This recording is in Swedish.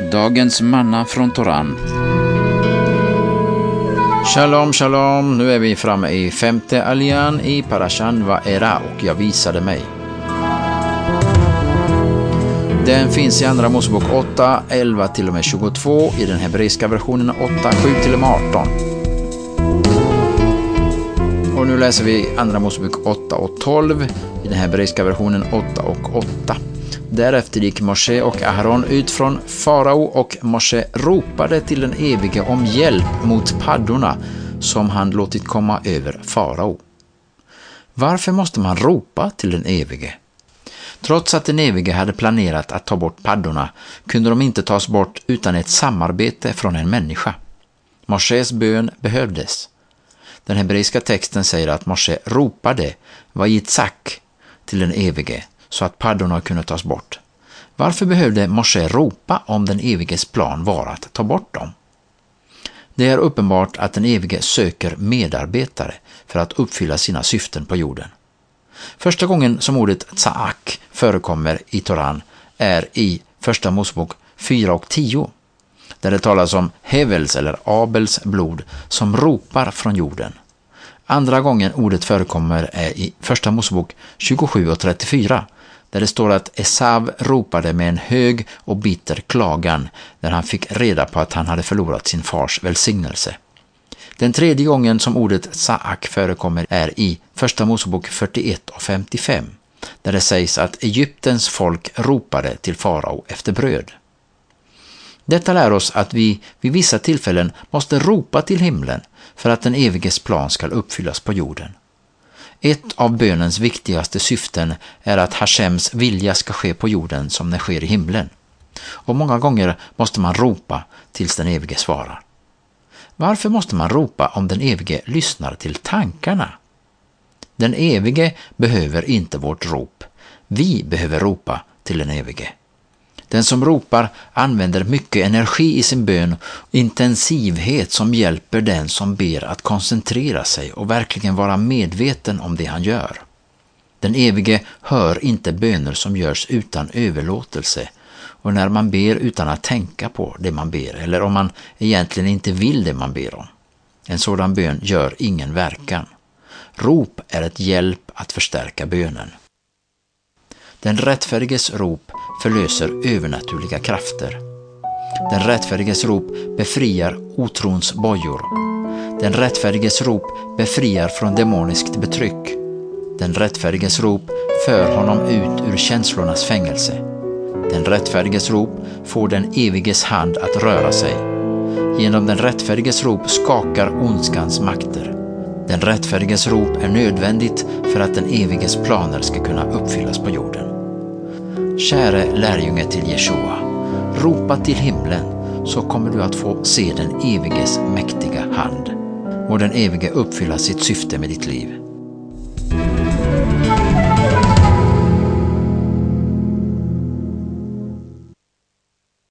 Dagens manna från Toran. Shalom, shalom. Nu är vi framme i 5:e aljan i Parashan Va'era och jag visade mig. Den finns i andra Mosebok 8, 11 till och med 22, i den hebreiska versionen 8, 7 till och med 18. Och nu läser vi andra Mosebok 8 och 12 i den hebreiska versionen 8 och 8. Därefter gick Moshe och Aharon ut från farao och Moshe ropade till den evige om hjälp mot paddorna som han låtit komma över farao. Varför måste man ropa till den evige? Trots att den evige hade planerat att ta bort paddorna kunde de inte tas bort utan ett samarbete från en människa. Moshes bön behövdes. Den hebreiska texten säger att Moshe ropade Vayitzak till den evige så att paddorna kunde tas bort. Varför behövde Moshe ropa om den eviges plan var att ta bort dem? Det är uppenbart att den evige söker medarbetare för att uppfylla sina syften på jorden. Första gången som ordet tsaak förekommer i Toran är i första Mosebok 4 och 10, där det talas om Hevels eller Abels blod som ropar från jorden. Andra gången ordet förekommer är i första Mosebok 27 och 34, där det står att Esav ropade med en hög och bitter klagan när han fick reda på att han hade förlorat sin fars välsignelse. Den tredje gången som ordet tsaak förekommer är i första Mosebok 41 och 55, där det sägs att Egyptens folk ropade till farao efter bröd. Detta lär oss att vi vid vissa tillfällen måste ropa till himlen för att den eviges plan ska uppfyllas på jorden. Ett av bönens viktigaste syften är att Hashems vilja ska ske på jorden som den sker i himlen. Och många gånger måste man ropa tills den evige svarar. Varför måste man ropa om den evige lyssnar till tankarna? Den evige behöver inte vårt rop. Vi behöver ropa till den evige. Den som ropar använder mycket energi i sin bön och intensivhet som hjälper den som ber att koncentrera sig och verkligen vara medveten om det han gör. Den evige hör inte böner som görs utan överlåtelse, och när man ber utan att tänka på det man ber eller om man egentligen inte vill det man ber om. En sådan bön gör ingen verkan. Rop är ett hjälp att förstärka bönen. Den rättfärdiges rop förlöser övernaturliga krafter. Den rättfärdiges rop befriar otrons bojor. Den rättfärdiges rop befriar från demoniskt betryck. Den rättfärdiges rop för honom ut ur känslornas fängelse. Den rättfärdiges rop får den eviges hand att röra sig. Genom den rättfärdiges rop skakar ondskans makter. Den rättfärdiges rop är nödvändigt för att den eviges planer ska kunna uppfyllas på jorden. Käre lärjunge till Jeshua, ropa till himlen så kommer du att få se den eviges mäktiga hand. Må den evige uppfylla sitt syfte med ditt liv.